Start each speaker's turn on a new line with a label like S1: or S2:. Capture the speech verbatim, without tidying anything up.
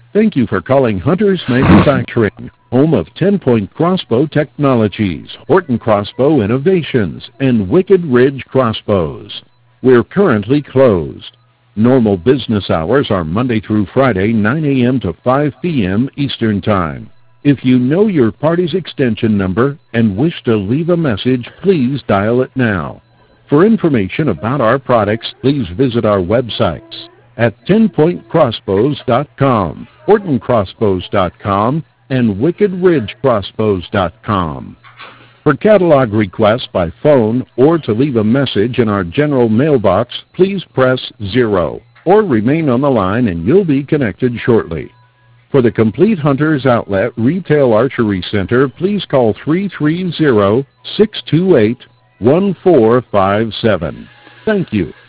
S1: Thank you for calling Hunters Manufacturing, home of ten-Point Crossbow Technologies, Horton Crossbow Innovations, and Wicked Ridge Crossbows. We're currently closed. Normal business hours are Monday through Friday, nine a m to five p m Eastern Time. If you know your party's extension number and wish to leave a message, please dial it now. For information about our products, please visit our websites at ten point crossbows dot com, horton crossbows dot com, and wicked ridge crossbows dot com. For catalog requests by phone or to leave a message in our general mailbox, please press zero or remain on the line and you'll be connected shortly. For the complete Hunters Outlet Retail Archery Center, please call three three zero, six two eight, one four five seven. Thank you.